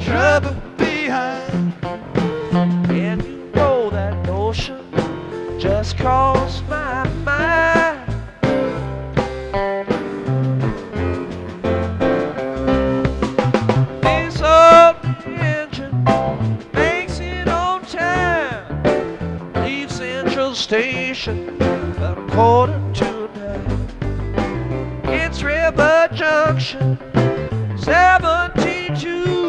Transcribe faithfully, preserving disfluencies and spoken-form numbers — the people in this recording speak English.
trouble behind. And you know that notion just crossed my mind. This old engine makes it on time, leaves Central Station about a quarter to nine. It's River Junction, seventeen two.